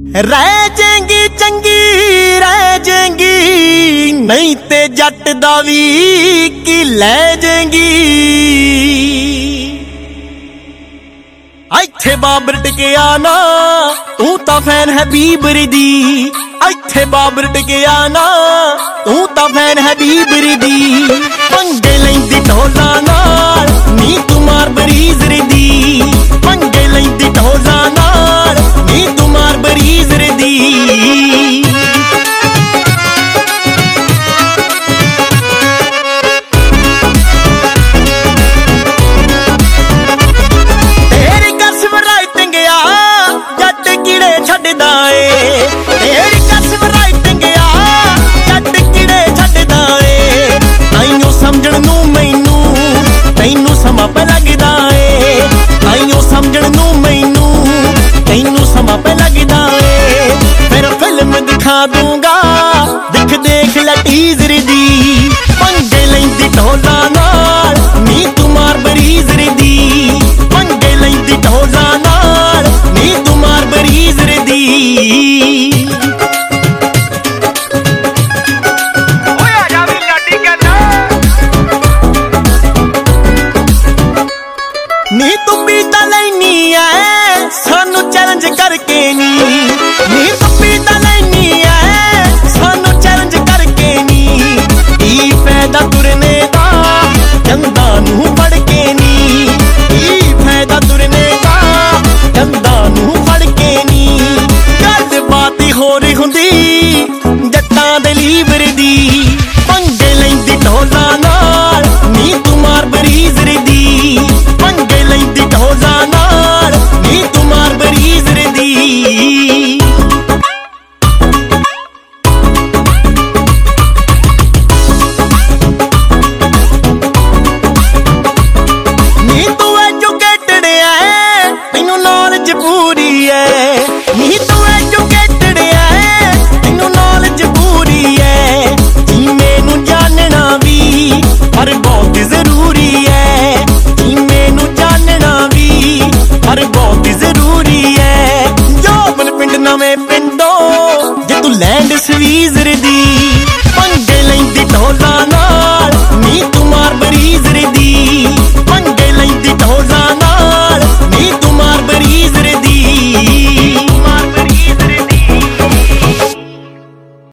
रह जाएंगी चंगी रह जाएंगी, नहीं ते जट दा वी की लै जाएंगी। इत्थे बाबर टिकिया ना तू तां फैन है बीबर दी, इत्थे बाबर टिकिया ना तू तां फैन है बीबर दी। पंगे लैंदी ढोला नाल नी तू मार बरीज़र दी, पंगे लैंदी ढोला नाल नी तू मार बरीज़र दी। तेरी कसम राइटिंग आ जट कीड़े छड्डदा ए, तेरी कसम राइटिंग आ जट कीड़े छड्डदा ए। आइयो समझण नूं मैनू तैनू समा पे लगदा ए, आइयो समझण नूं मैनू तैनू समा पे लगदा ए। फिर फिल्म दिखा दूंगा दिख देख लै टीज़र दी, पंगे लैंदी ढोला नाल नी तू मार बरीज़र दी, पंगे लैंदी ढोला नाल नी तू मार बरीज़र दी। नी तू पीता लैनी है सानू चैलेंज करके नी, नी तू पीता लैनी है सानू चैलेंज करके नी। ई फायदा तुरने दा जंदा नूं फड़ के नी, ई फायदा तुरने दा जंदा नूं फड़ के नी। गल बात होर हुंदी जट्टां दे लीवर दी, पंगे लैंदी ढोला नाल नी तू मार बरीज़र दी, पंगे लैंदी ढोला नाल नी तू मार बरीज़र दी। नी तू एजुकेटेड है तैनू नॉलेज पूरी है, नी तू